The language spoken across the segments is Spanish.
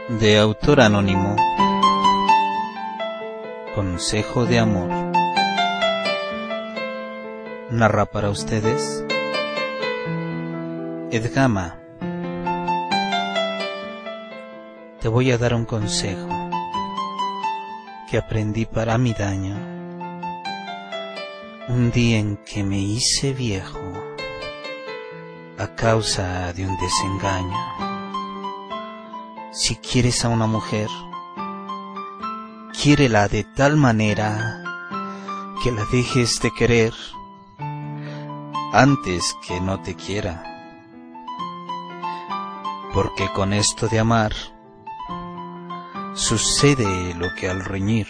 De autor anónimo. Consejo de amor. Narra para ustedes Edgama. Te voy a dar un consejo que aprendí para mi daño, un día en que me hice viejo a causa de un desengaño. Si quieres a una mujer, quiérela de tal manera que la dejes de querer antes que no te quiera, porque con esto de amar sucede lo que al reñir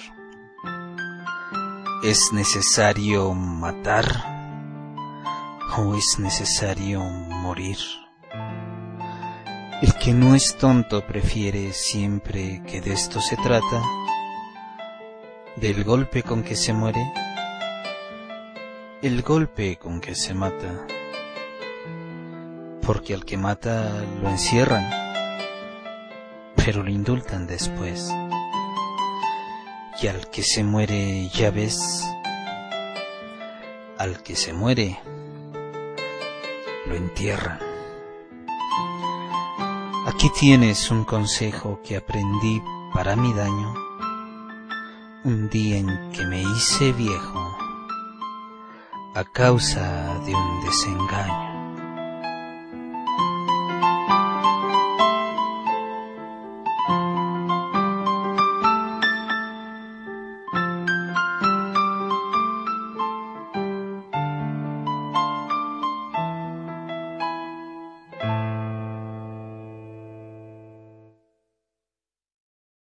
es necesario matar o es necesario morir. El que no es tonto prefiere siempre que de esto se trata, del golpe con que se muere, el golpe con que se mata, porque al que mata lo encierran, pero lo indultan después, y al que se muere, ya ves, al que se muere lo entierran. Aquí tienes un consejo que aprendí para mi daño, un día en que me hice viejo a causa de un desengaño.